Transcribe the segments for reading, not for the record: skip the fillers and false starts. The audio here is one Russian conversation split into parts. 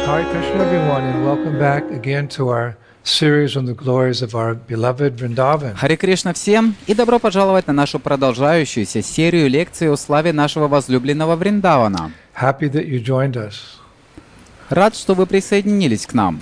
Hare Krishna, everyone, and welcome back again to our series on the glories of our beloved Vrindavan. Харе Кришна всем и добро пожаловать на нашу продолжающуюся серию лекций о славе нашего возлюбленного Вриндавана. Happy that you joined us. Рад, что вы присоединились к нам.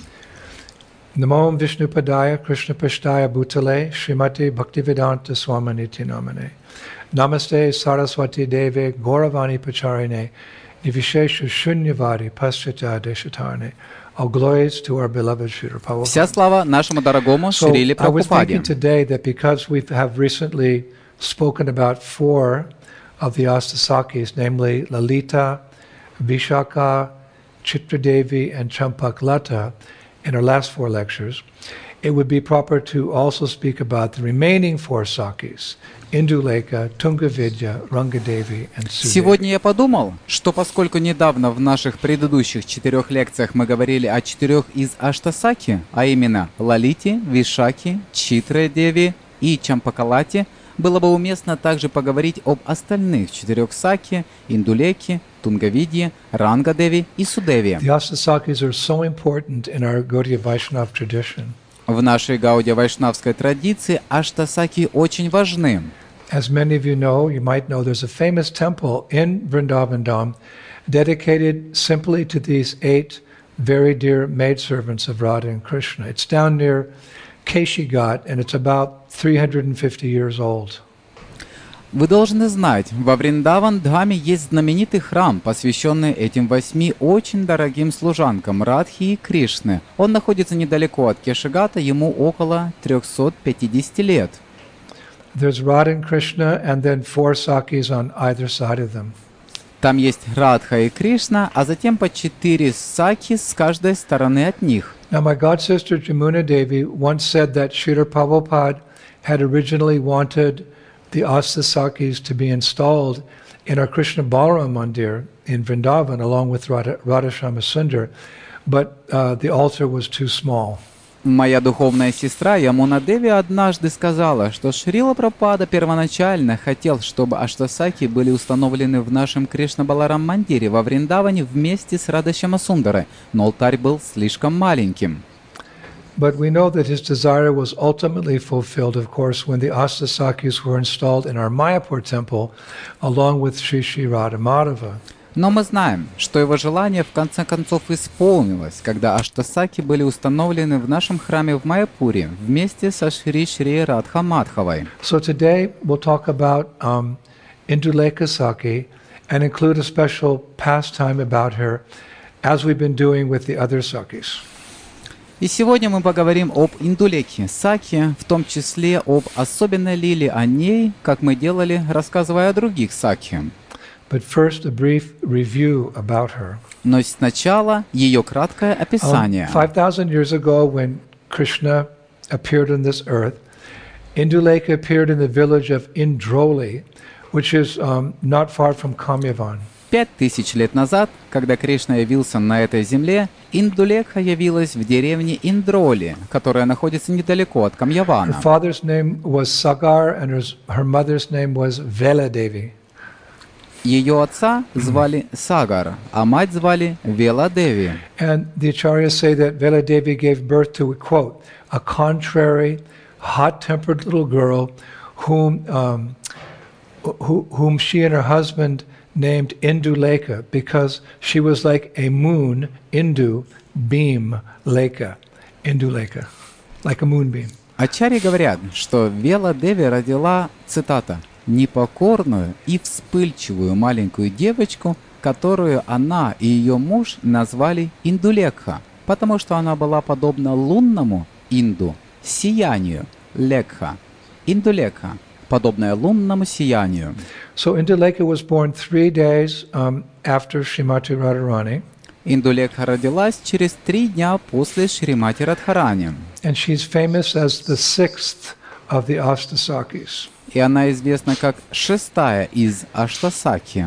Namo Vishnupadaya Krishna Pashtaya Bhutale Srimati Bhaktivedanta Swaminiti Namane. Namaste Saraswati Deve Gauravani Pacharine Nivishesha Shunyavadi Paschata Deshatarne. All glories to our beloved Srila Prabhupada. Вся слава нашему дорогому So Шриле I was Прабхупаде. thinking today that because we have recently spoken about four of the Astasakis, namely Lalita, Vishaka, Chitradevi, and Champaklata, in our last four lectures, it would be proper to also speak about the remaining four Sakis, Indulekha, Tungavidya, Rangadevi, and Sudevi. Сегодня я подумал, что поскольку недавно в наших предыдущих 4 лекциях мы говорили о 4 из Аштасаки, а именно Лалите, Вишаке, Читре Деви и Чампакалате, было бы уместно также поговорить об остальных 4 Саки, Индулеке, Тунгавидье, Рангадеви и Судеви. The Astasakis are so important in our Gaudiya Vaishnava tradition. В нашей гаудия-вайшнавской традиции Аштасаки очень важны. As many of you might know, there's a famous temple in Vrindavan Dham dedicated simply to these 8 very dear maidservants of Radha and Krishna. It's down near Keshi-Ghat, and it's about 350 years old. Вы должны знать, во Вриндаван-Дхаме есть знаменитый храм, посвященный этим 8 очень дорогим служанкам Радхи и Кришны. Он находится недалеко от Кешигата, ему около 350 лет. There's Radha and Krishna, and then 4 Sakis on either side of them. Там есть Радха и Кришна, а затем по 4 саки с каждой стороны от них. Now, my god sister Jamuna Devi once said that Srila Prabhupada had originally wanted the Astasakis to be installed in our Krishna Balaram Mandir in Vrindavan along with Radhashama Sundar, but the altar was too small. Моя духовная сестра Ямуна Деви однажды сказала, что Шрила Прабхупада первоначально хотел, чтобы Аштасаки были установлены в нашем Кришна-Баларам-мандире во Вриндаване вместе с Радхашама Сундарой, но алтарь был слишком маленьким. But we know that his desire was ultimately fulfilled, of course, when the Astasakis were installed in our Mayapur temple along with Sri Sri Radha Madhava. Но мы знаем, что его желание в конце концов исполнилось, когда Аштасаки были установлены в нашем храме в Майяпуре вместе со Шри Шри Радха Мадхавой. So today we'll talk about Indulekha Saki and include a special pastime about her, as we've been doing with the other Sakis. И сегодня мы поговорим об Индулеке Саки, в том числе об особенной лиле о ней, как мы делали, рассказывая о других Саки. But first, a brief review about her. Но сначала ее краткое описание. 5,000 years ago, when Krishna appeared on this earth, Indulekha appeared in the village of Indroli, which is not far from Kamyavan. 5000 лет назад, когда Кришна явился на этой земле, Индулекха явилась в деревне Индроли, которая находится недалеко от Her Камьявана. father's name was Sagar, and her mother's name was Veladevi. Ее отца звали Сагар, а мать звали Веладеви. And the acharyas say that Veladevi gave birth to, quote, a contrary, hot-tempered little girl whom she and her husband named Indulekha because she was like a moon, Indu, beam, Lekha, Indulekha, like a moonbeam. Ачарьи говорят, что Веладеви родила, цитата, непокорную и вспыльчивую маленькую девочку, которую она и ее муж назвали Индулекха, потому что она была подобна лунному Инду, сиянию, Лекха, Индулекха, подобная лунному сиянию. So Indulekha was born 3 days after Srimati Radharani. Индулекха родилась через 3 дня после Шримати Радхарани. And she's famous as the 6th of the Astasakis. И она известна как 6-я из Аштасаки.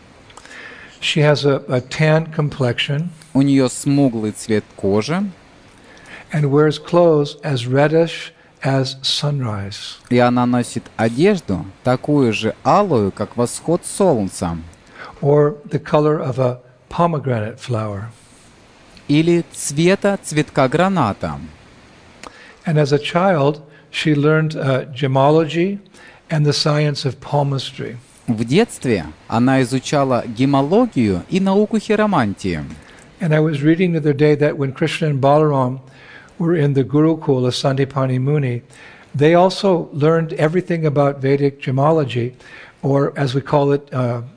She has a tan complexion У нее смуглый цвет кожи, and wears clothes as reddish as sunrise. и она носит одежду такую же алую, как восход солнца. Or the color of a pomegranate flower. или цвета цветка граната. And as a child, she learned gemology and the science of palmistry. В детстве она изучала гемологию и науку хиромантии. And I was reading the other day that when Krishna and Balaram were in the Gurukul of Sandipani Muni, they also learned everything about Vedic gemology, or as we call it,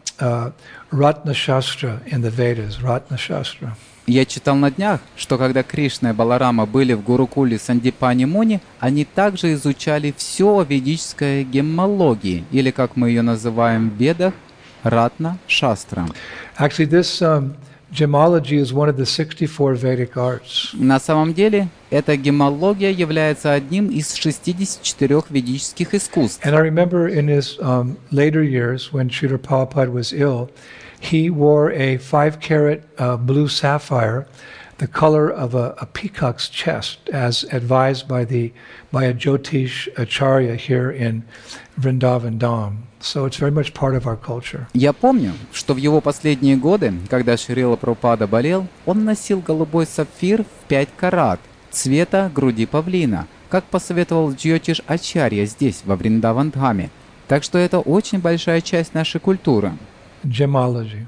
Ratna Shastra in the Vedas, Ratna Shastra. Я читал на днях, что когда Кришна и Баларама были в Гурукуле Сандипани Муни, они также изучали все о ведической гемологии, или, как мы ее называем в Ведах, Ратна Шастра. Actually, this gemology is one of the 64 Vedic arts. На самом деле, эта гемология является одним из 64 ведических искусств. And I remember in his later years, when Srila Prabhupada was ill, he wore a 5-carat blue sapphire, the color of a peacock's chest, as advised by a Jyotish Acharya here in Vrindavan Dham. So it's very much part of our culture. Я помню, что в его последние годы, когда Шрила Прабхупада болел, он носил голубой сапфир в 5 карат, цвета груди павлина, как посоветовал Джьотиш Ачарья здесь, во Вриндаван-дхаме. Так что это очень большая часть нашей культуры. Gemology.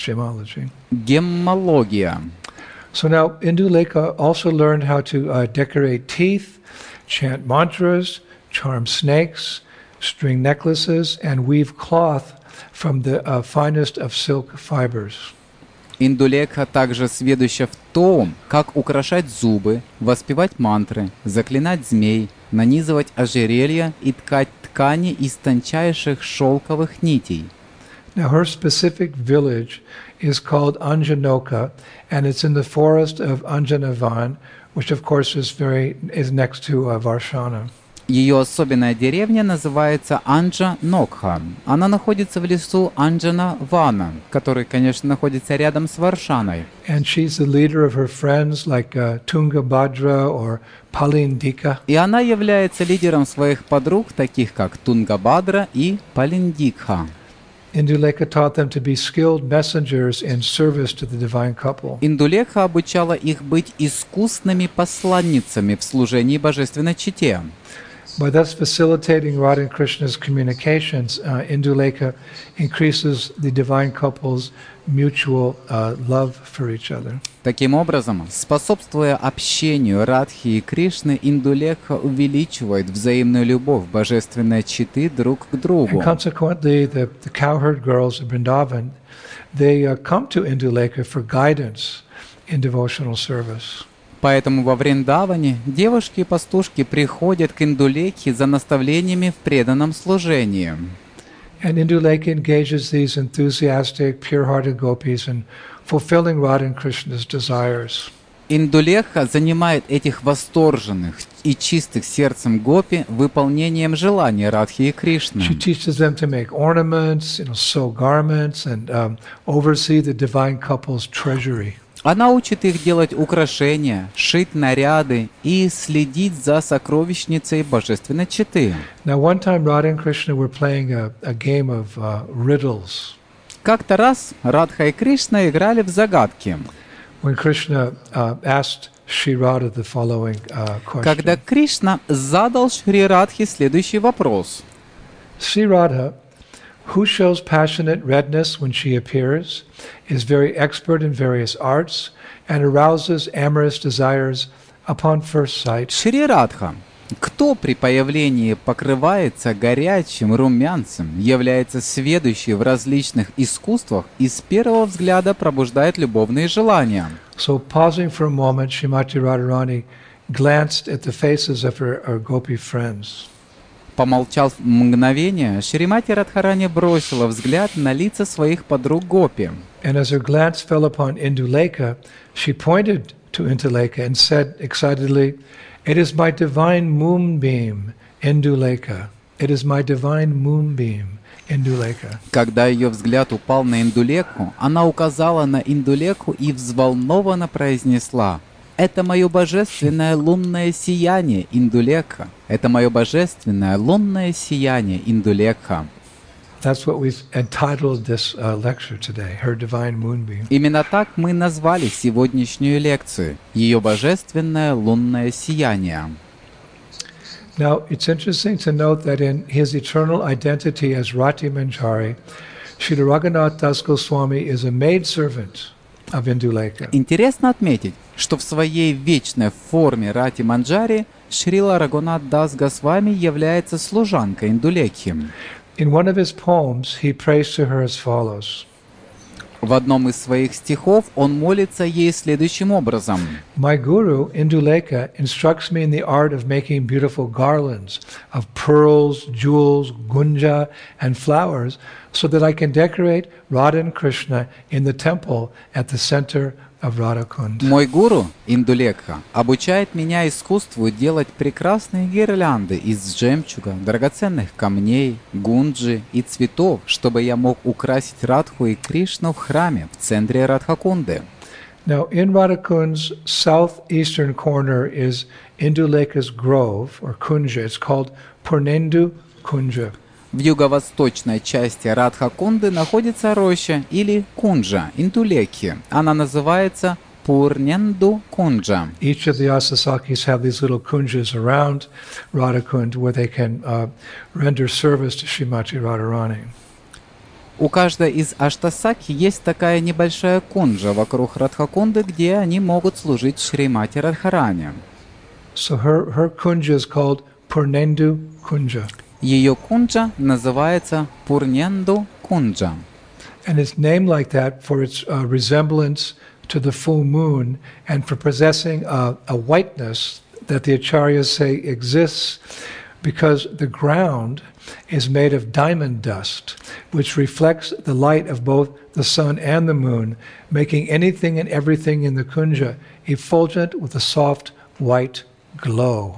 Геммология. So now Indulekha also learned how to decorate teeth, chant mantras, charm snakes, string necklaces, and weave cloth from the finest of silk fibers. Индулекха также сведуща в том, как украшать зубы, воспевать мантры, заклинать змей, нанизывать ожерелья и ткать ткани из тончайших шелковых нитей. Now her specific village is called Anjanoka, and it's in the forest of Anjanavan, which of course is next to Varshana. Ее особенная деревня называется Анджа-Нокха. Она находится в лесу Анджана-Вана, который, конечно, находится рядом с Варшаной. And she's the leader of her friends like Tungabhadra or Palindika. И она является лидером своих подруг, таких как Тунгабадра и Палиндикха. Indulekha taught them to be skilled messengers in service to the divine couple. Индулекха обучала их быть искусными посланницами в служении божественной чете. By thus facilitating Radha and Krishna's communications, Indulekha increases the divine couple's mutual love for each other. Таким образом, способствуя общению Радхи и Кришны, Индулекха увеличивает взаимную любовь божественной четы друг к другу. And consequently, the cowherd girls of Vrindavan, they come to Indulekha for guidance in devotional service. Поэтому во Вриндаване девушки и пастушки приходят к Индулекхе за наставлениями в преданном служении. And Indulekha engages these enthusiastic, pure-hearted gopis in fulfilling Radha and Krishna's desires. Индулекха занимает этих восторженных и чистых сердцем гопи выполнением желаний Радхи и Кришны. She teaches them to make ornaments, sew garments, and oversee the divine couple's treasury. Она учит их делать украшения, шить наряды и следить за сокровищницей божественной четы. Now, one time Radha and Krishna were playing a game of riddles. Как-то раз Радха и Кришна играли в загадки. When Krishna asked Shri Radha the following question. Когда Кришна задал Шри Радхе следующий вопрос. Shri Radha, who shows passionate redness when she appears, is very expert in various arts, and arouses amorous desires upon first sight. Шри Радха, кто при появлении покрывается горячим румянцем, является сведущий в различных искусствах и с первого взгляда пробуждает любовные желания. So, pausing for a moment, Srimati Radharani glanced at the faces of her gopi friends. Помолчав мгновение, Шримати Радхарани бросила взгляд на лица своих подруг Гопи. And as her glance fell upon Indulekha, she pointed to Indulekha and said excitedly, "It is my divine moonbeam, Indulekha. It is my divine moonbeam, Indulekha." Когда ее взгляд упал на Индулекху, она указала на Индулекху и взволнованно произнесла: «Это мое божественное лунное сияние, Индулекха. Это мое божественное лунное сияние, Индулекха». That's what we've entitled this lecture today, Her Divine Moonbeam. Именно так мы назвали сегодняшнюю лекцию «Ее божественное лунное сияние». Now, it's interesting to note that in his eternal identity as Rati Manjari, Srila Raghunath Das Goswami is a maidservant of Indulekha. Интересно отметить, что в своей вечной форме Рати Манджари Шрила Рагунат Дас Госвами является служанкой Индулекхи. In one of his poems, he prays to her as follows. В одном из своих стихов он молится ей следующим образом. My guru, Indulekha, instructs me in the art of making beautiful garlands of pearls, jewels, gunja, and flowers, so that I can decorate Radha and Krishna in the temple at the center of Radhakund. Мой гуру, Индулекха, обучает меня искусству делать прекрасные гирлянды из жемчуга, драгоценных камней, гунджи и цветов, чтобы я мог украсить Радху и Кришну в храме в центре Радхакунды. Now, in Radhakund's southeastern corner is Indulekha's grove, or kunja. It's called Purnendu Kunja. В юго-восточной части Радхакунды находится роща или кунджа Индулекхи. Она называется Пурненду Кунджа. Each of the Asasakis have these little kunjas around Radhakund where they can render service to Srimati Radharani. У каждой из Аштасаки есть такая небольшая кунджа вокруг Радхакунды, где они могут служить Шримати Радхарани. So her kunja is called Purnendu Kunja. Ее кунджа называется Пурненду Кунджа. And it's named like that for its resemblance to the full moon and for possessing a whiteness that the acharyas say exists because the ground is made of diamond dust, which reflects the light of both the sun and the moon, making anything and everything in the kunja effulgent with a soft white glow.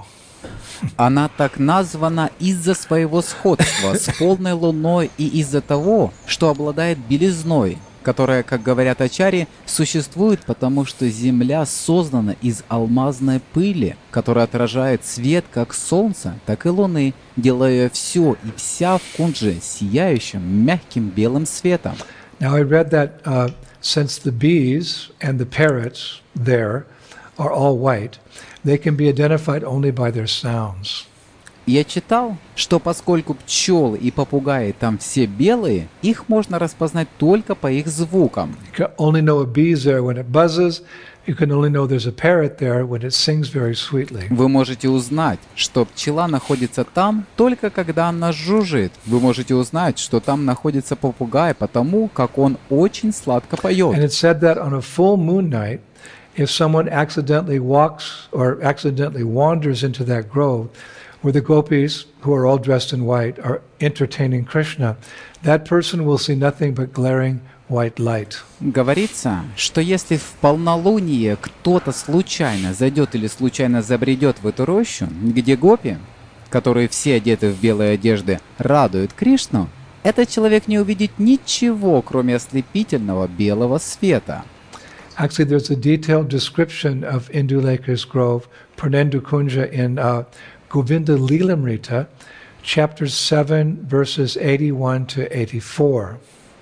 Она так названа из-за своего сходства с полной луной и из-за того, что обладает белизной, которая, как говорят ачарьи, существует потому, что Земля создана из алмазной пыли, которая отражает свет как солнца, так и луны, делая все и вся в кундже сияющим, мягким белым светом. Now I read that since the bees and the parrots there are all white, they can be identified only by their sounds. Я читал, что поскольку пчелы и попугаи там все белые, их можно распознать только по их звукам. You can only know a bee's there when it buzzes. You can only know there's a parrot there when it sings very sweetly. Вы можете узнать, что пчела находится там только когда она жужжит. Вы можете узнать, что там находится попугай, потому как он очень сладко And поет. it's said that on a full moon night, if someone accidentally walks or accidentally wanders into that grove where the gopis, who are all dressed in white, are entertaining Krishna, that person will see nothing but glaring white light. Говорится, что если в полнолуние кто-то случайно зайдет или случайно забредет в эту рощу, где гопи, которые все одеты в белые одежды, радуют Кришну, этот человек не увидит ничего, кроме ослепительного белого света. Actually, there's a detailed description of Indulekha's grove, Purnendu Kunja, in Govinda Lilamrita, chapter 7, verses 81 to 84.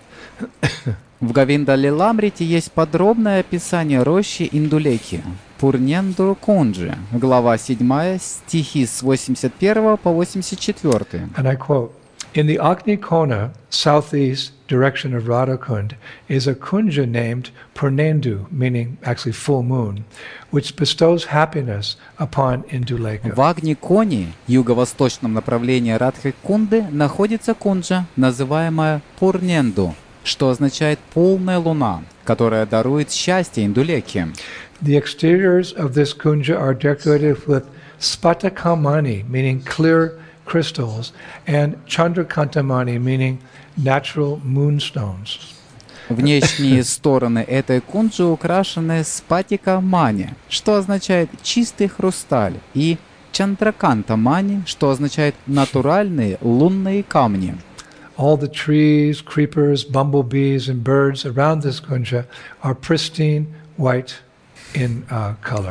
В Говинда Лиламрите есть подробное описание рощи Индулекхи, Пурненду Кунджи, глава 7, стихи с 81 по 84. And I quote, in the Agni Kona, southeast direction of Radhakund, is a kunja named Purnendu, meaning actually full moon, which bestows happiness upon Indulekha. В Агни-Коне, юго-восточном направлении Радхи-Кунды, находится кунджа, называемая Пурненду, что означает «полная луна», которая дарует счастье Индулекхе. The exteriors of this kunja are decorated with spatakamani, meaning clear crystals, and chandrakantamani, meaning natural moonstones. Внешние стороны этой кунджи украшены спатика-мани, что означает «чистый хрусталь», и чандраканта-мани, что означает «натуральные лунные камни». All the trees, creepers, bumblebees, and birds around this kunja are pristine white in color.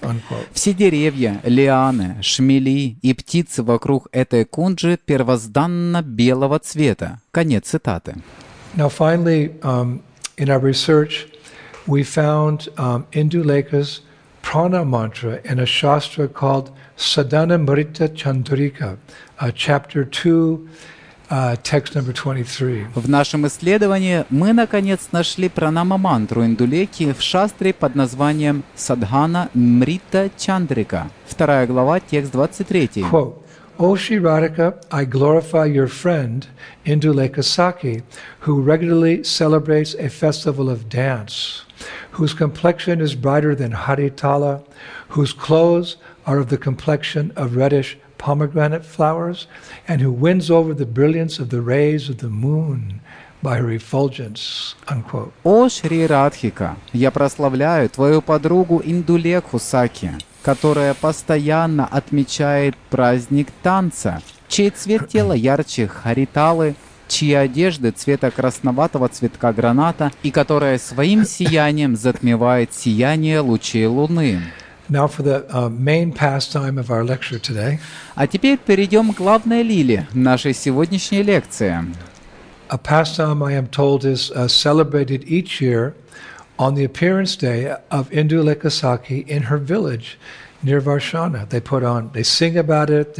unquote. Все деревья, лианы, шмели и птицы вокруг этой кунджи первозданно белого цвета. Конец цитаты. Now, finally, in our research, we found Induleka's prana mantra in a shastra called Sadhana Mrita Chandrika, chapter 2, text number 23. В нашем исследовании мы, наконец, нашли пранама-мантру Индулеки в шастре под названием Садхана Мрита Чандрика, 2 глава, текст 23. Quote, O Shri Radhika, I glorify your friend Induleka Saki, who regularly celebrates a festival of dance, whose complexion is brighter than Haritala, whose clothes are of the complexion of reddish pomegranate flowers, and who wins over the brilliance of the rays of the moon by her effulgence. Unquote. О Шри Радхика, я прославляю твою подругу Индулекху Саки, которая постоянно отмечает праздник танца, чей цвет тела ярче хариталы, чьи одежды цвета красноватого цветка граната и которая своим сиянием затмевает сияние лучей луны. Now for the main pastime of our lecture today. А теперь перейдем к главной лиле нашей сегодняшней лекции. A pastime, I am told, is celebrated each year on the appearance day of Induleka Saki in her village near Varshana. They sing about it,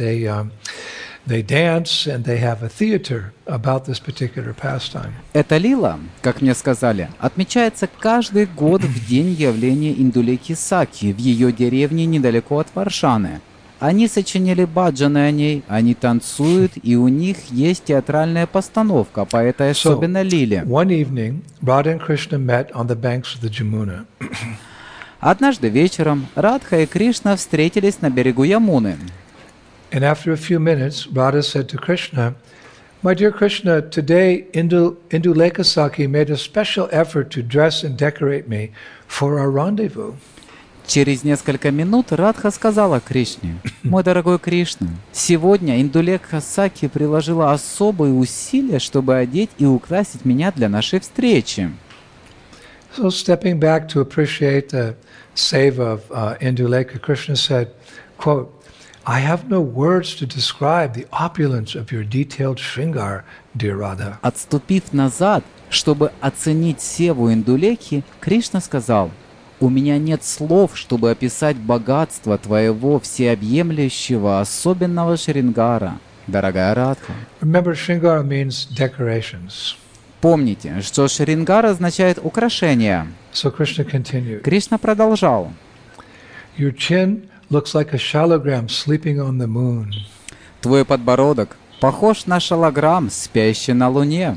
they dance, and they have a theater about this particular pastime. Эта лила, как мне сказали, отмечается каждый год в день явления Индулеки Саки в ее деревне недалеко от Варшаны. Они сочинили баджаны о ней, они танцуют, и у них есть театральная постановка по этой особенной лиле. One evening, Radha and Krishna met on the banks of the Jamuna. Однажды вечером Радха и Кришна встретились на берегу Ямуны. And after a few minutes, Radha said to Krishna, My dear Krishna, today Induleka Saki made a special effort to dress and decorate me for our rendezvous. Через несколько минут Радха сказала Кришне: «Мой дорогой Кришна, сегодня Индулекха Саки приложила особые усилия, чтобы одеть и украсить меня для нашей встречи». So stepping back to appreciate the seva of Induleka, Krishna said, quote, I have no words to describe the opulence of your detailed shringar, dear Radha. Отступив назад, чтобы оценить севу Индулекхи, Кришна сказал: «У меня нет слов, чтобы описать богатство твоего всеобъемлющего особенного Шрингара, дорогая Радха». Remember, shringara means decorations. Помните, что Шрингар означает украшение. So Krishna continued. Кришна продолжал: Your chin looks like a shalagram sleeping on the moon. «Твой подбородок похож на шалограмм, спящий на луне.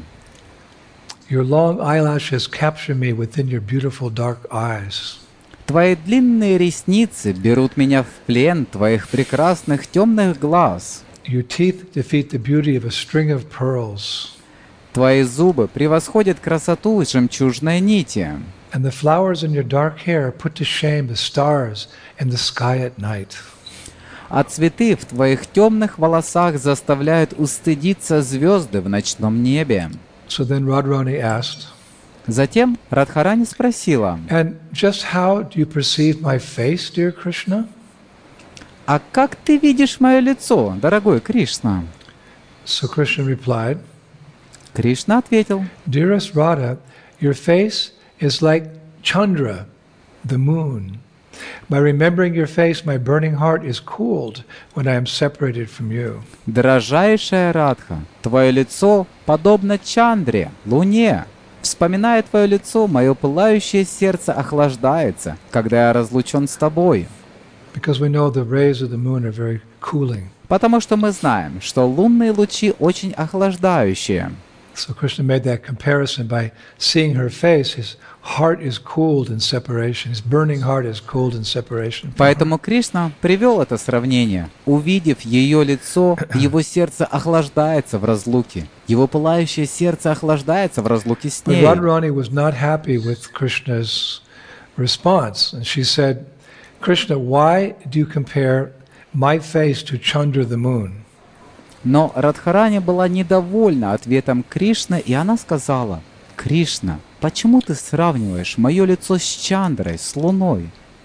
Your long eyelashes capture me within your beautiful dark eyes. Твои длинные ресницы берут меня в плен твоих прекрасных темных глаз. Your teeth defeat the beauty of a string of pearls. Твои зубы превосходят красоту жемчужной нити. And the flowers in your dark hair put to shame the stars in the sky at night. А цветы в твоих темных волосах заставляют устыдиться звезды в ночном небе». So then Radharani asked, Затем Радхарани спросила: And just how do you perceive my face, dear Krishna? «А как ты видишь мое лицо, дорогой Кришна?» So Krishna replied, Кришна ответил: Dearest Radha, your face is like Chandra, the moon. By remembering your face, my burning heart is cooled when I am separated from you. «Дорожайшая Радха, твое лицо подобно Чандре, луне. Вспоминая твое лицо, мое пылающее сердце охлаждается, когда я разлучен с тобой». Because we know the rays of the moon are very cooling. Потому что мы знаем, что лунные лучи очень охлаждающие. So Krishna made that comparison by seeing her face. His heart is cooled in separation. His burning heart is cooled in separation. Поэтому Кришна привел это сравнение. Увидев ее лицо, его сердце охлаждается в разлуке. Его пылающее сердце охлаждается в разлуке с But ней. Radharani was not happy with Krishna's response. And she said, Krishna, why do you compare my face to Chandra the moon? Но Радхарани была недовольна ответом Кришны, и она сказала: «Кришна, почему ты сравниваешь мое лицо с Чандрой, с луной?»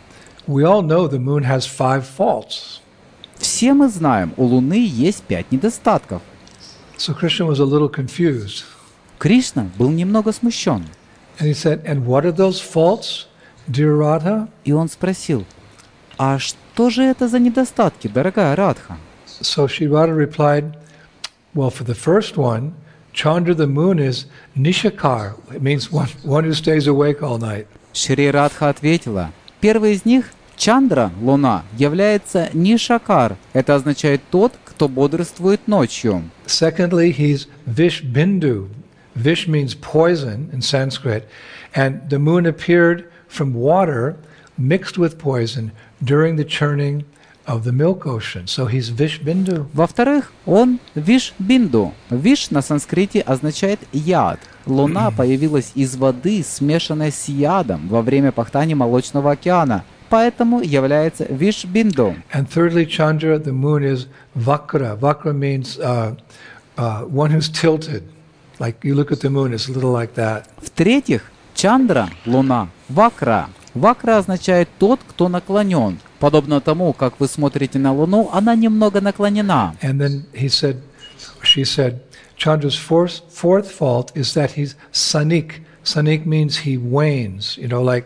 We all know the moon has 5 faults. Все мы знаем, у Луны есть 5 недостатков. So Krishna was a little confused. Кришна был немного смущен. And he said, and what are those faults, dear Radha? И он спросил, а что же это за недостатки, дорогая Радха? So Shri Radha replied, well, for the first one, Chandra the moon is Nishakar. It means one who stays awake all night. Шри Радха ответила, первый из них, Чандра, Луна, является Нишакар. Это означает тот, кто бодрствует ночью. Secondly, he's Vishbindu. Vish means poison in Sanskrit. And the moon appeared from water mixed with poison during the churning of the milk ocean. So he's Vishbindu. Во-вторых, он Виш-бинду. Виш на санскрите означает яд. Луна появилась из воды, смешанной с ядом во время пахтания Молочного океана, поэтому является Виш-бинду. And thirdly, Chandra, the moon is Vakra. Vakra means one who's tilted. Like you look at the moon, it's a little like that. В-третьих, Чандра, Луна, Вакра. Вакра означает тот, кто наклонен. Подобно тому, как вы смотрите на Луну, она немного наклонена. And then she said, Chandra's fourth fault is that he's sanik. Sanik means he wanes, like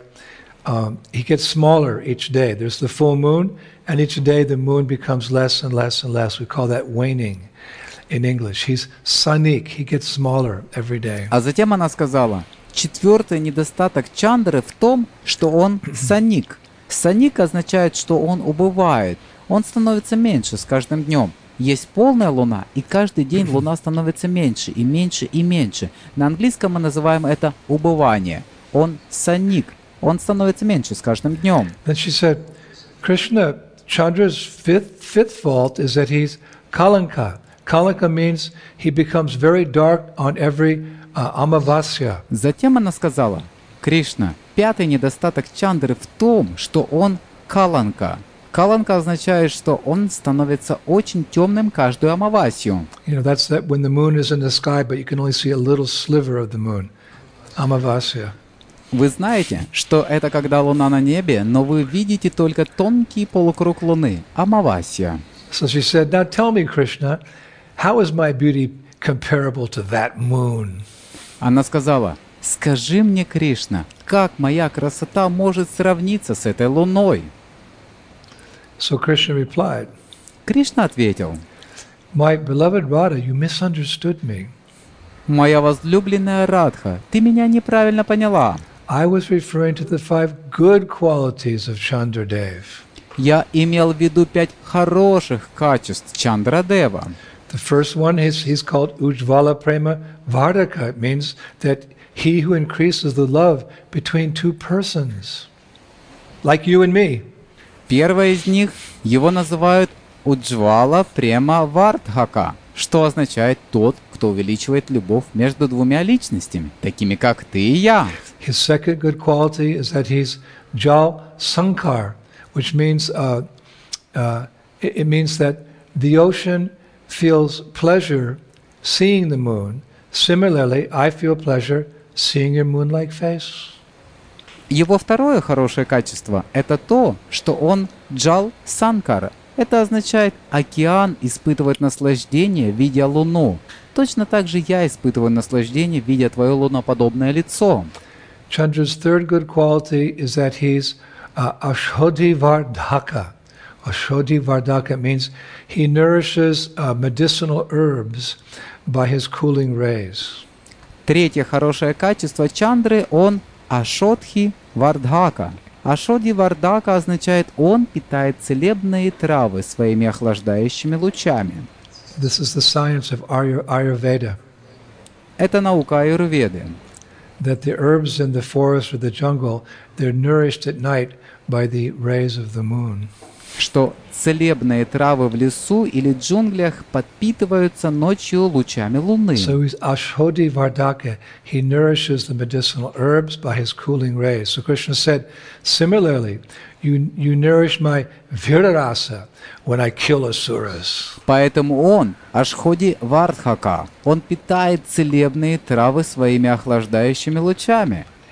he gets smaller each day. There's the full moon, and each day the moon becomes less and less and less. We call that waning in English. He's sanik, he gets smaller every day. А затем она сказала, четвертый недостаток Чандры в том, что он саник. Саник означает, что он убывает. Он становится меньше с каждым днем. Есть полная луна, и каждый день луна становится меньше и меньше и меньше. На английском мы называем это убывание. Он саник. Он становится меньше с каждым днем. Then she said, Krishna, Chandra's fifth fault is that he's kalanka. Kalanka means he becomes very dark on every amavasya. Затем она сказала, Кришна, пятый недостаток Чандры в том, что он каланка. Каланка означает, что он становится очень темным каждую амавасью. That's that when the moon is in the sky, but you can only see a little sliver of the moon. Amavasya. Вы знаете, что это когда луна на небе, но вы видите только тонкий полукруг луны, амавасия. So she said, now tell me, Krishna, how is my beauty comparable to that moon? Она сказала, скажи мне, Кришна, как моя красота может сравниться с этой луной? So Krishna replied, Кришна ответил, my beloved Radha, you misunderstood me. Моя возлюбленная Радха, ты меня неправильно поняла. I was referring to the 5 good qualities of Chandradev. Я имел в виду 5 хороших качеств Чандрадева. The first one is he's called Ujvala Prema Vardaka. It means that he who increases the love between two persons, like you and me. Первый из них, его называют Уджвала Према Вардхака, что означает тот, кто увеличивает любовь между двумя личностями, такими как ты и я. His second good quality is that he's Jal Sankar, which means it means that the ocean feels pleasure seeing the moon. Similarly, I feel pleasure seeing your moon-like face. Его второе хорошее качество – это то, что он Джал Санкара. Это означает, океан испытывает наслаждение, видя луну. Точно так же я испытываю наслаждение, видя твое луноподобное лицо. Chandra's third good quality is that he's Ashodhi Vardhaka. Ashodhi Vardhaka means he nourishes medicinal herbs by his cooling rays. Третье хорошее качество Чандры – он Ашодхи Вардхака. Ашодхи Вардхака означает, он питает целебные травы своими охлаждающими лучами. This is the science of Ayurveda. Это наука аюрведы. That the herbs in the forest or the jungle, they're nourished at night by the rays of the moon. Что целебные травы в лесу или джунглях подпитываются ночью лучами луны. So he's Ashodhi Vardhaka. He nourishes the medicinal herbs by his cooling rays. So Krishna said, similarly, you nourish my virarasa when I kill asuras. Поэтому он, Ашходи Вардхака, он питает целебные травы своими охлаждающими лучами.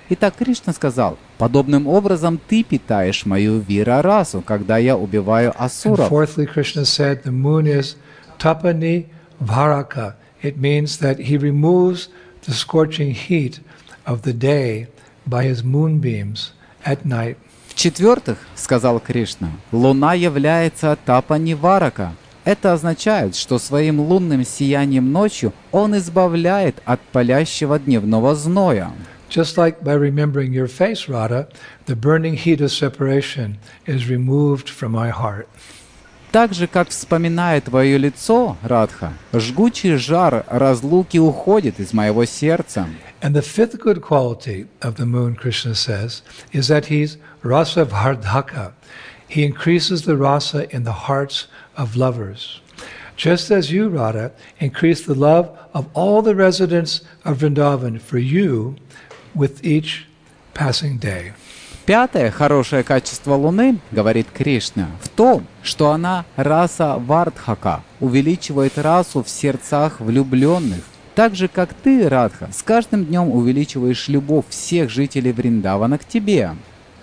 Итак, Кришна сказал: «Подобным образом ты питаешь мою вира-расу, когда я убиваю And асуров». fourthly, Krishna said the moon is tapani varaka. It means that he removes the scorching heat of the day by his moonbeams at night. В-четвертых, сказал Кришна, луна является тапаниварака. Это означает, что своим лунным сиянием ночью он избавляет от палящего дневного зноя. Just like by remembering your face, Radha, the burning heat of separation is removed from my heart. Так же, как вспоминая твое лицо, Радха, жгучий жар разлуки уходит из моего сердца. And the fifth good quality of the moon, Krishna says, is that he's rasa vardhaka. He increases the rasa in the hearts of lovers. Just as you, Radha, increase the love of all the residents of Vrindavan for you with each passing day. Пятое хорошее качество Луны, говорит Кришна, в том, что она раса Вардхака, увеличивает расу в сердцах влюбленных. Так же, как ты, Радха, с каждым днем увеличиваешь любовь всех жителей Вриндавана к тебе.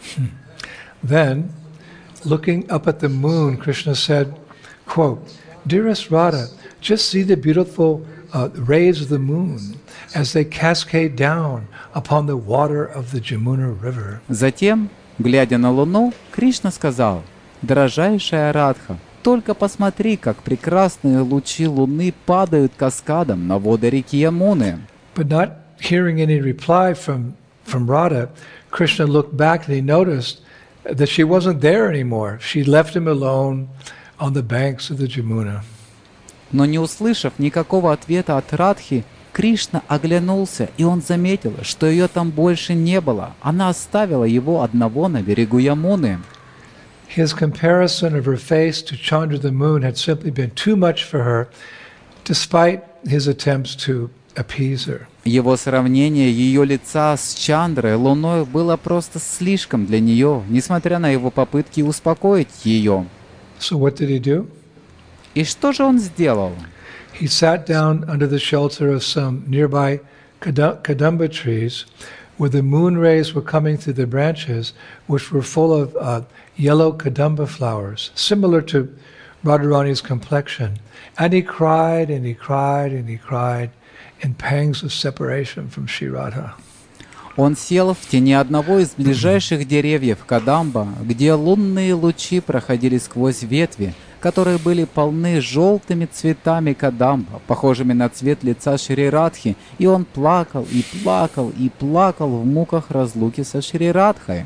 Then, looking up at the moon, Krishna said, quote, "Dearest Radha, just see the beautiful rays of the moon as they cascade down upon the water of the Jamuna River." Затем, глядя на Луну, Кришна сказал: «Дорожайшая Радха, только посмотри, как прекрасные лучи Луны падают каскадом на воды реки Ямуны». But not hearing any reply from Radha, Krishna looked back and he noticed that she wasn't there anymore. She left him alone on the banks of the Jamuna. Но не услышав никакого ответа от Радхи, Кришна оглянулся, и он заметил, что ее там больше не было. Она оставила его одного на берегу Ямуны. His comparison of her face to Chandra the moon had simply been too much for her, despite his attempts to appease her. Его сравнение ее лица с Чандрой, Луной, было просто слишком для нее, несмотря на его попытки успокоить ее. So what did he do? И что же он сделал? He sat down under the shelter of some nearby kadamba trees, where the moon rays were coming through the branches, which were full of yellow kadamba flowers, similar to Radharani's complexion. And he cried, and he cried, and he cried, in pangs of separation from Shri Radha. Он сел в тени одного из ближайших деревьев Кадамба, где лунные лучи проходили сквозь ветви, которые были полны желтыми цветами Кадамба, похожими на цвет лица Шри Радхи, и он плакал и плакал и плакал в муках разлуки со Шри Радхой.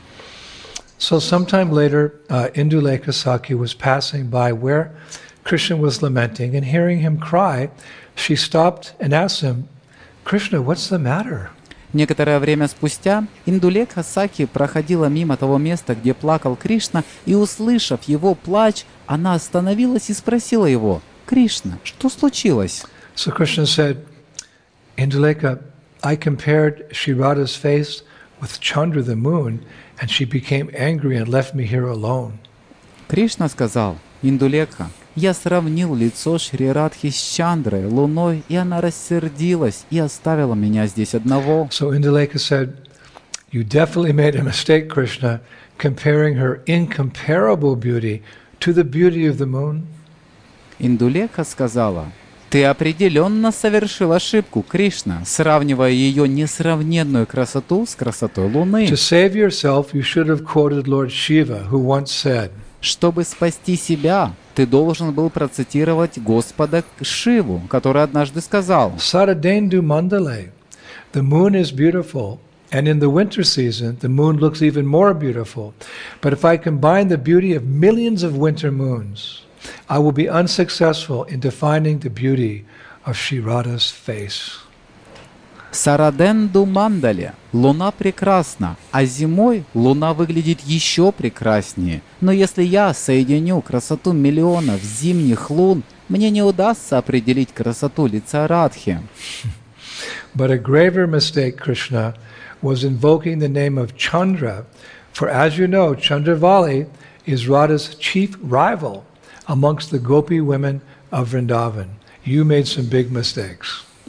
So sometime later, Indulekha Sakhi was passing by where Krishna was lamenting, and hearing him cry, she stopped and asked him, "Krishna, what's the matter?" Некоторое время спустя Индулекха Саки проходила мимо того места, где плакал Кришна, и, услышав его плач, она остановилась и спросила его: «Кришна, что случилось?» So Krishna said, "Indulekha, I compared Shri Radha's face with Chandra the moon, and she became angry and left me here alone." Кришна сказал: «Индулекха, я сравнил лицо Шри Радхи с Чандрой, Луной, и она рассердилась и оставила меня здесь одного». So Indulekha said, "You definitely made a mistake, Krishna, comparing her incomparable beauty to the beauty of the moon." Индулекха сказала: «Ты определенно совершил ошибку, Кришна, сравнивая ее несравненную красоту с красотой Луны». To save yourself, you should have quoted Lord Shiva, who once said, Чтобы спасти себя, ты должен был процитировать Господа Шиву, который однажды сказал: "Saradendu mandale, the moon is beautiful, and in the winter season, the moon looks even more beautiful. But if I combine the beauty of millions of winter moons, I will be unsuccessful in defining the beauty of Shri Radha's face." Сараденду Мандале, луна прекрасна, а зимой луна выглядит еще прекраснее. Но если я соединю красоту миллионов зимних лун, мне не удастся определить красоту лица Радхи. But a graver mistake, Krishna, was invoking the name of Chandra, for as you know, Chandravali is Radha's chief rival amongst the Gopi women of Vrindavan. You made some big mistakes.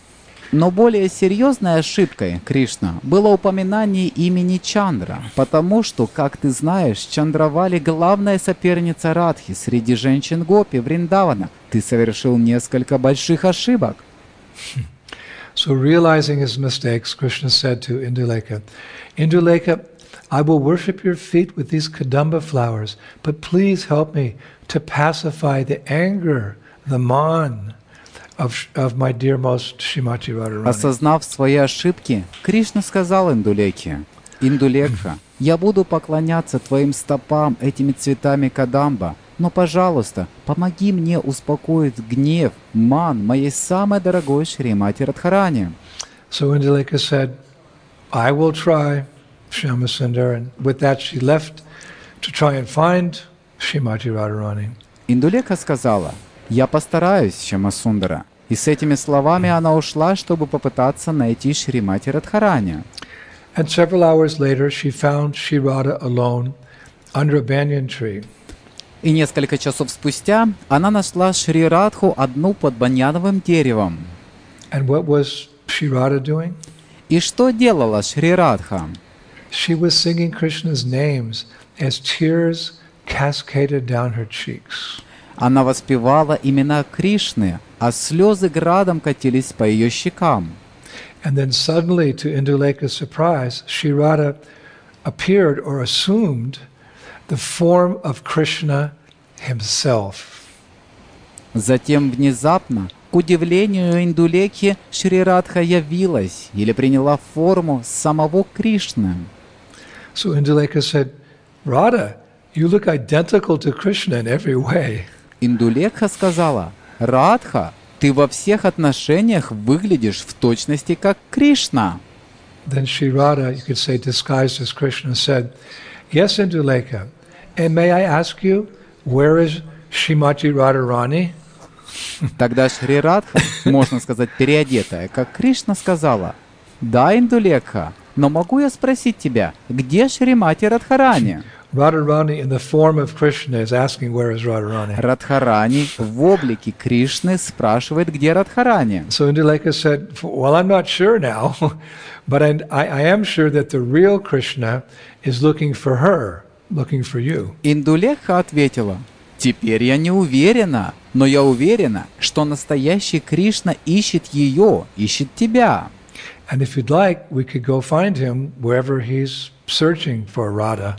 Но более серьезной ошибкой, Кришна, было упоминание имени Чандра, потому что, как ты знаешь, Чандравали — главная соперница Радхи среди женщин Гопи Вриндавана. Ты совершил несколько больших ошибок. So realizing his mistakes, Krishna said to Indulekha, Indulekha, I will worship your feet with these Kadamba flowers, but please help me to pacify the anger, the man of my dearmost Shrimati Radharani. Осознав свои ошибки, Кришна сказал Индулекхе: «Индулекха, я буду поклоняться твоим стопам этими цветами Кадамба, но, пожалуйста, помоги мне успокоить гнев, ман моей самой дорогой Шримати Радхарани». So Indulekha said, I will try, Shyamasundar, and with that she left to try and find Shrimati Radharani. Индулекха сказала: «Я постараюсь, Шьямасундара». И с этими словами она ушла, чтобы попытаться найти Шримати Радхарани. And several hours later she found Shri Radha alone under a banyan tree. И несколько часов спустя она нашла Шри Радху одну под баньяновым деревом. And what was Shri Radha doing? И что делала Шри Радха? She was singing Krishna's names as tears cascaded down her cheeks. Она воспевала имена Кришны, а слезы градом катились по ее щекам. And then suddenly, to Indulekha's surprise, Shri Radha appeared or assumed the form of Krishna himself. Затем внезапно, к удивлению Индулекхи, Шри Радха явилась или приняла форму самого Кришны. So Indulekha said, Radha, you look identical to Krishna in every way. Индулекха сказала: «Радха, ты во всех отношениях выглядишь в точности как Кришна». Then Shri Radha, you could say disguised as Krishna, said, Yes, Indulekha, and may I ask you, where is Shrimati Radharani? Тогда Шри Радха, можно сказать переодетая, как Кришна, сказала: «Да, Индулекха, но могу я спросить тебя, где Шримати Радхарани?» Radharani in the form of Krishna is asking where is Radharani. Радхарани в облике Кришны спрашивает, где Радхарани. So Indulekha said, well, I'm not sure now, but I am sure that the real Krishna is looking for her, looking for you. Индулекха ответила: «Теперь я не уверена, но я уверена, что настоящий Кришна ищет ее, ищет тебя». And if you'd like, we could go find him wherever he's searching for Radha.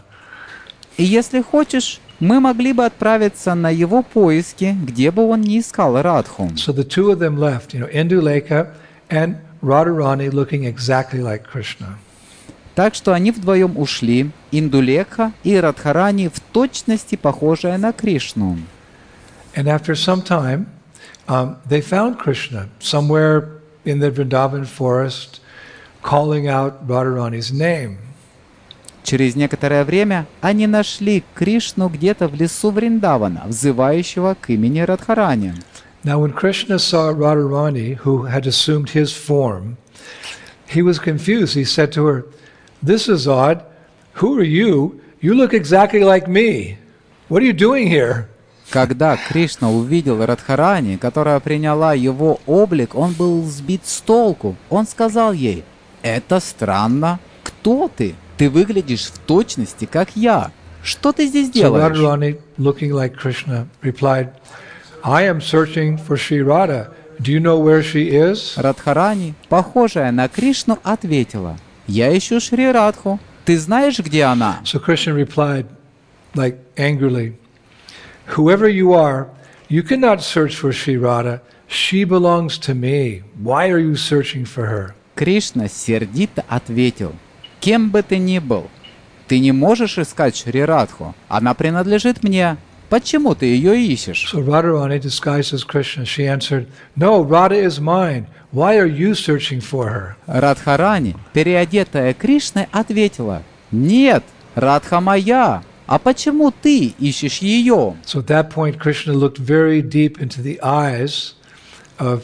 И если хочешь, мы могли бы отправиться на его поиски, где бы он ни искал Радху. So the two of them left, Indulekha and Radharani looking exactly like Krishna. Так что они вдвоем ушли, Индулекха и Радхарани в точности похожая на Кришну. And after some time, they found Krishna somewhere in the Vrindavan forest, calling out Radharani's name. Через некоторое время они нашли Кришну где-то в лесу Вриндавана, взывающего к имени Радхарани. Now when Krishna saw Radharani, who had assumed his form, he was confused. He said to her, This is odd. Who are you? You look exactly like me. What are you doing here? Когда Кришна увидел Радхарани, которая приняла его облик, он был сбит с толку. Он сказал ей: «Это странно. Кто ты? Ты выглядишь в точности, как я. Что ты здесь So делаешь?» Radharani, looking like Krishna, replied, I am searching for Shri Radha. Do you know where she is? Радхарани, похожая на Кришну, ответила: «Я ищу Шри Радху. Ты знаешь, где она?» So Krishna replied, like angrily, Whoever you are, you cannot search for Shri Radha. She belongs to me. Why are you searching for her? Кришна сердито ответил: «Кем бы ты ни был, ты не можешь искать Шри Радху. Она принадлежит мне. Почему ты ее ищешь?» So Radharani, disguised as Krishna, she answered, No, Radha is mine. Why are you searching for her? Радхарани, переодетая Кришной, ответила: «Нет, Радха моя. А почему ты ищешь ее?» So at that point, Krishna looked very deep into the eyes of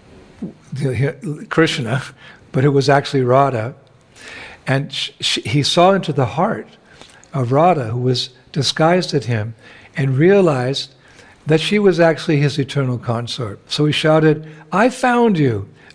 Krishna, but it was actually Radha. And he saw into the heart of Radha, who was disguised as him, and realized that she was actually his eternal consort. So he shouted, I found you.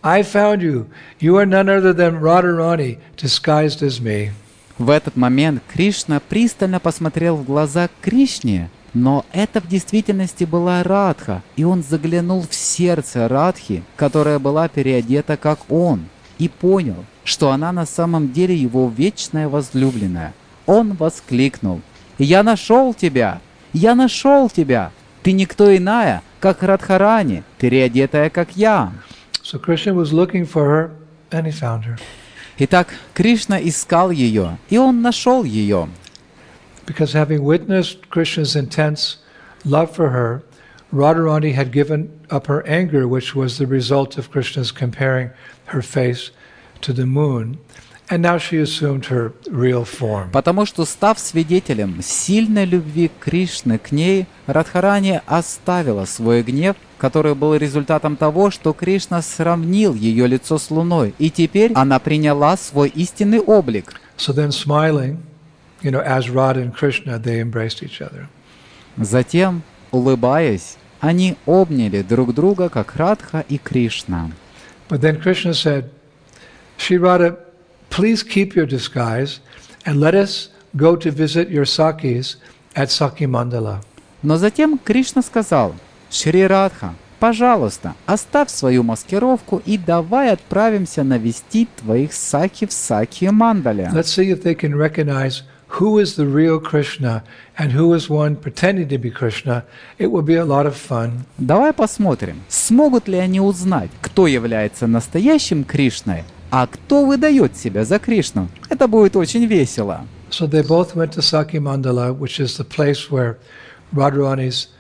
I found you. You are none other than Radharani, disguised as me. В этот момент Кришна пристально посмотрел в глаза Кришне, но это в действительности была Радха, и он заглянул в сердце Радхи, которая была переодета как он, и понял, что она на самом деле его вечная возлюбленная. Он воскликнул: «Я нашел тебя! Я нашел тебя! Ты никто иная, как Радхарани, переодетая как я!» So Krishna was looking for her, and he found her. Итак, Кришна искал ее, и он нашел ее. Because having witnessed Krishna's intense love for her, Radharani had given up her anger, which was the result of Krishna's comparing her face to the moon, and now she assumed her real form. Потому что, став свидетелем сильной любви Кришны к ней, Радхарани оставила свой гнев, который был результатом того, что Кришна сравнил ее лицо с луной, и теперь она приняла свой истинный облик. So then smiling, as Radha and Krishna, they embraced each other. Затем, улыбаясь, они обняли друг друга, как Радха и Кришна. But then Krishna said, Shri Radha, please keep your disguise and let us go to visit your Sakis at Sakhi Mandala. Но затем Кришна сказал: «Шри Радха, пожалуйста, оставь свою маскировку и давай отправимся навестить твоих саки в Сакхи Мандале. Let's see if they can recognize who is the real Krishna and who is one pretending to be Krishna. It will be a lot of fun. Давай посмотрим, смогут ли они узнать, кто является настоящим Кришной, а кто выдает себя за Кришну. Это будет очень весело». So they both went to Sakhi Mandala, which is the place where Radharani's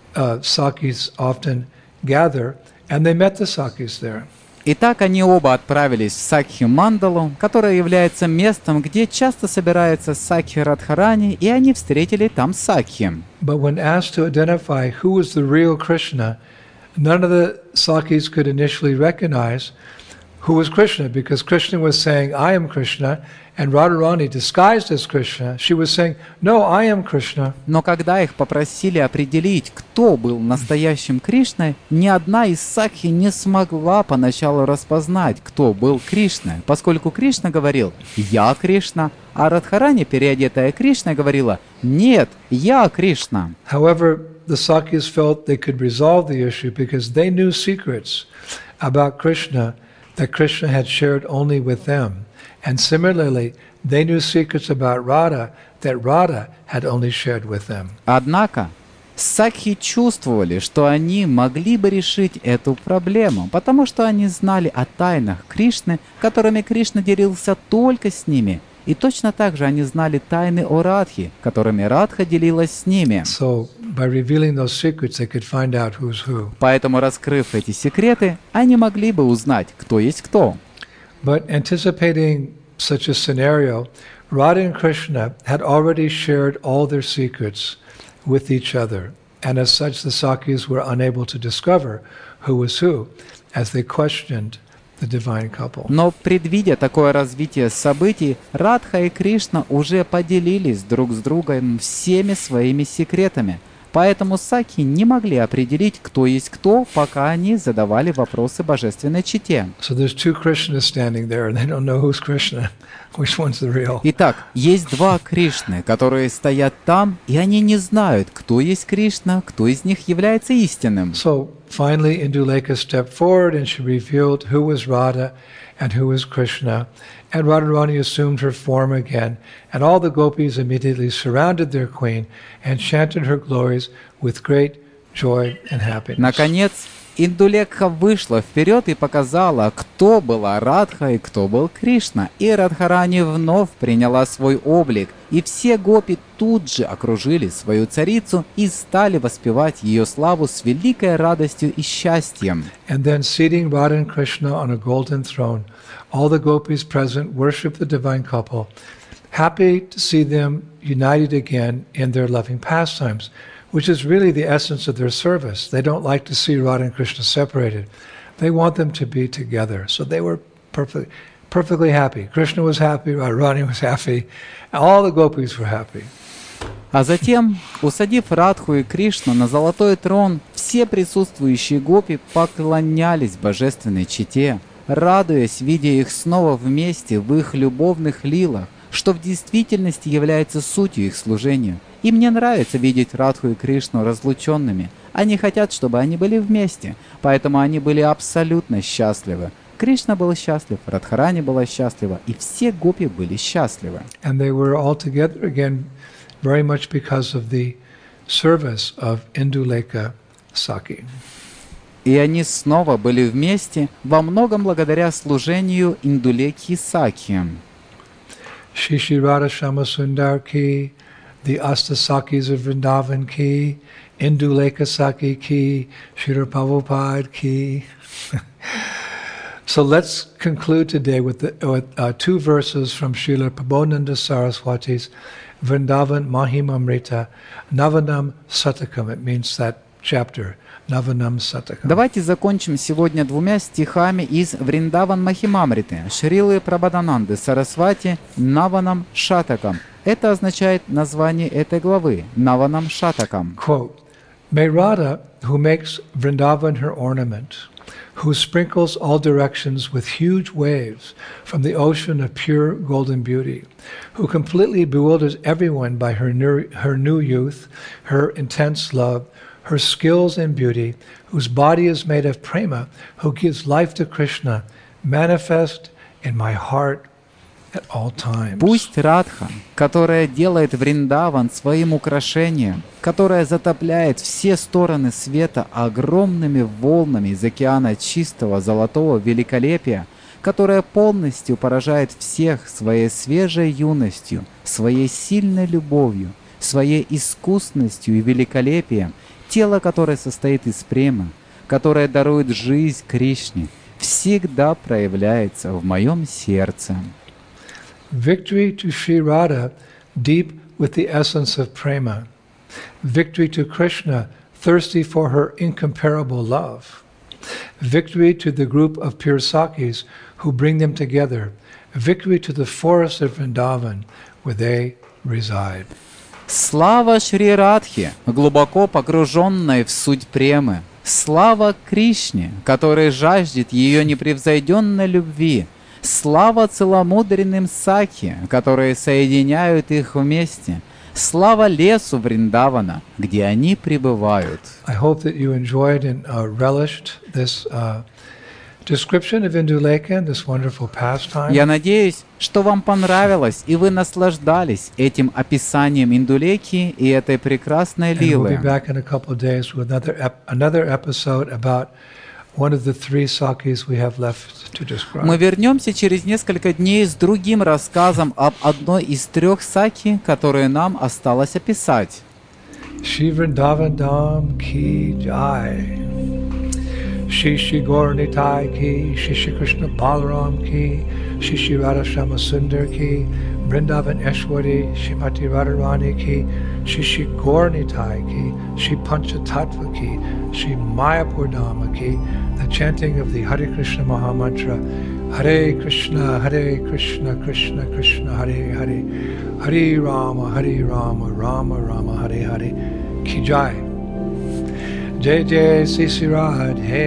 Sakis often gather, and they met the Sakis there. Итак, они оба отправились в Сакхи Мандалу, которая является местом, где часто собираются Сакхи Радхарани, и они встретили там Сакхи. But when asked to identify who was the real Krishna, none of the Sakis could initially recognize who was Krishna, because Krishna was saying, I am Krishna, and Radharani, disguised as Krishna, she was saying, no, I am Krishna. Но когда их попросили определить, кто был настоящим Кришной, ни одна из Сакхи не смогла поначалу распознать, кто был Кришной, поскольку Кришна говорил «Я Кришна», а Радхарани, переодетая Кришной, говорила «Нет, я Кришна». However, the Sakis felt they could resolve the issue because they knew secrets about Krishna that Krishna had shared only with them. And similarly, they knew secrets about Radha that Radha had only shared with them. Однако Сакхи чувствовали, что они могли бы решить эту проблему, потому что они знали о тайнах Кришны, которыми Кришна делился только с ними. И точно так же они знали тайны о Радхе, которыми Радха делилась с ними. So, by revealing those secrets, they could find out who's who. Поэтому, раскрыв эти секреты, они могли бы узнать, кто есть кто. But anticipating such a scenario, Radha and Krishna had already shared all their secrets with each other. And as such, the Sakis were unable to discover who was who as they questioned the divine couple. Но, предвидя такое развитие событий, Радха и Кришна уже поделились друг с другом всеми своими секретами. Поэтому Сакхи не могли определить, кто есть кто, пока они задавали вопросы божественной чете. So there's two Krishnas standing there, and they don't know who's Krishna, which one's the real. Итак, есть два Кришны, которые стоят там, и они не знают, кто есть Кришна, кто из них является истинным. So finally, Indulekha stepped forward, and she revealed who was Radha and who was Krishna. And Radharani assumed her form again, and all the gopis immediately surrounded their queen and chanted her glories with great joy and happiness. Наконец, Индулекха вышла вперед и показала, кто была Радха и кто был Кришна. И Радхарани вновь приняла свой облик, и все гопи тут же окружили свою царицу и стали воспевать ее славу с великой радостью и счастьем. And then seating Radha and Krishna on a golden throne, all the gopis present worshiped the divine couple, happy to see them united again in their loving pastimes, which is really the essence of their service. They don't like to see Radha and Krishna separated. They want them to be together. So they were perfectly happy. Krishna was happy, Radharani was happy, all the gopis were happy. А затем, усадив Радху и Кришну на золотой трон, все присутствующие гопи поклонялись божественной чете, радуясь, видя их снова вместе в их любовных лилах, что в действительности является сутью их служения. Им не нравится видеть Радху и Кришну разлученными. Они хотят, чтобы они были вместе, поэтому они были абсолютно счастливы. Кришна был счастлив, Радхарани была счастлива, и все гопи были счастливы. And they were all together again very much because of the service of Indulekha Saki. И они снова были вместе во многом благодаря служению Индулекхи Саки. Shri Shri Radha Shama Sundar ki, the Astasakis of Vrindavan ki, Indulekha Saki ki, Srila Prabhupada ki. So let's conclude today with two verses from Srila Prabodhananda Saraswati's Vrindavan Mahimamrita, Navanam Satakam. It means that chapter, Navanam Satakam. Давайте закончим сегодня двумя стихами из Вриндаван Махимамриты Шрилы Прабодхананды Сарасвати Наванам Шатакам. Это означает название этой главы Наванам Шатакам. Quote, May Radha, who makes Vrindavan her ornament, who sprinkles all directions with huge waves from the ocean of pure golden beauty, who completely bewilders everyone by her new youth, her intense love, her skills and beauty, whose body is made of prema, who gives life to Krishna, manifest in my heart at all times. Пусть Радха, которая делает Вриндаван своим украшением, которая затопляет все стороны света огромными волнами из океана чистого золотого великолепия, которая полностью поражает всех своей свежей юностью, своей сильной любовью, своей искусностью и великолепием, тело, которое состоит из премы, которое дарует жизнь Кришне, всегда проявляется в моем сердце. Victory to Sri Radha, deep with the essence of prema. Victory to Krishna, thirsty for her incomparable love. Victory to the group of pure Sakis who bring them together. Victory to the forest of Vrindavan where they reside. Слава Шри Радхе, глубоко погруженной в суть премы. Слава Кришне, который жаждет ее непревзойденной любви. Слава целомудренным Саки, которые соединяют их вместе. Слава лесу Вриндавана, где они пребывают. I hope that you enjoyed and relished this description of Indulekha and this wonderful pastime. Я надеюсь, что вам понравилось, и вы наслаждались этим описанием Индулекхи и этой прекрасной And we'll be лилы. back in a couple of days with another episode about one of the three Sakis we have left to describe. Мы вернемся через несколько дней с другим рассказом об одной из трех саки, которые нам осталось описать. Shri Vrindavan Dham ki jai. Shri Shri Gaur Nitai ki, Shri Shri Krishna Balaram ki, Shri Shri Radha Shama Sundar ki, Vrindavan Eshwari, Shrimati Radharani ki, Shri Shri Gaur Nitai ki, Shri Pancha Tattva ki, Shri Mayapur Dhama ki, the chanting of the Hare Krishna Mahamantra, Hare Krishna, Krishna Krishna, Hare Hare, Hare Rama, Rama Rama, Hare Hare, ki jai. Jai Jai Sri Radhe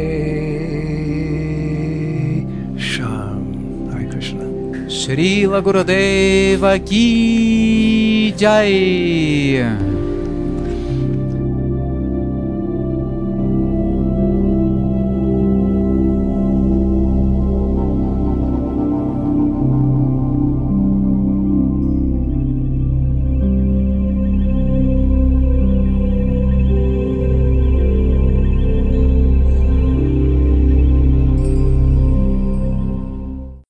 Sham. Hare Krishna. Шрила Гурудева ки джай.